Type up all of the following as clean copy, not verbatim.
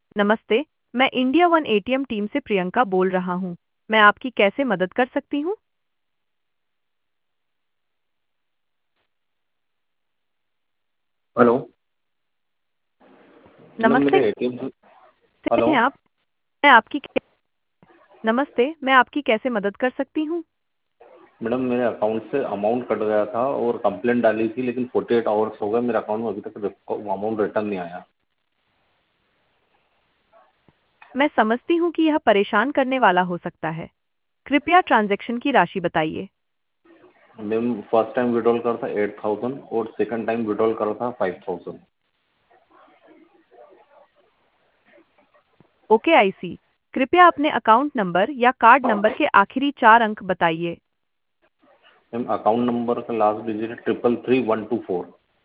नमस्ते। मैं India one ATM team से प्रियंका बोल रहा हूँ। मैं आपकी कैसे मदद कर सकती हूँ? हेलो। मैडम नमस्ते, मेरे एटीएम से। कैसे हेलो। हैं आप? मैं आपकी नमस्ते, मैं आपकी कैसे मदद कर सकती हूँ? मैडम मेरे अकाउंट से अमाउंट कट गया था और कंप्लेंट डाली थी, लेकिन 48 आवर्स हो गए, मेरे अकाउंट में अभी तक अमाउंट रिटर्न नहीं आया। मैं समझती हूँ कि यह परेशान करने वाला हो सकता है। कृपया ट्रांजैक्शन की राशि बताइए। मैम फर्स्ट टाइम विड्रॉल करा था 8000 और सेकंड टाइम विड्रॉल करा था 5000। Okay, I see. कृपया अपने अकाउंट नंबर या कार्ड नंबर के आखिरी 4 अंक बताइए। मैम अकाउंट नंबर का लास्ट डिजिट है 333124।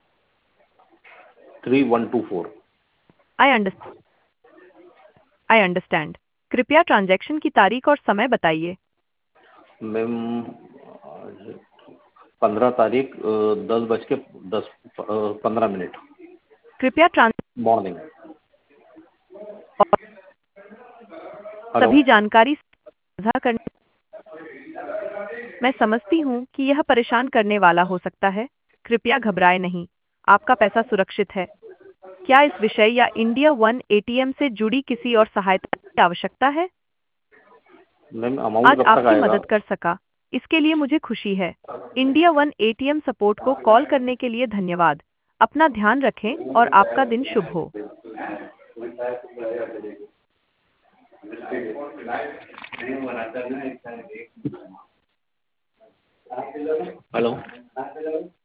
3124। I understand. I understand. कृपया ट्रांजैक्शन की तारीख और समय बताइए। मैम 15 तारीख 10:15 कृपया ट्रांस मॉर्निंग। हेलो। सभी जानकारी साझा करने। मैं समझती हूँ कि यह परेशान करने वाला हो सकता है। कृपया घबराएं नहीं। आपका पैसा सुरक्षित है। क्या इस विषय या इंडिया वन एटीएम से जुड़ी किसी और सहायता की आवश्यकता है? मैम अमाउंट आज कब तक आपकी आएगा? मदद कर सका, इसके लिए मुझे खुशी है। इंडिया वन एटीएम सपोर्ट को कॉल करने के लिए धन्यवाद। अपना ध्यान रखें और आपका दिन शुभ हो। हेलो।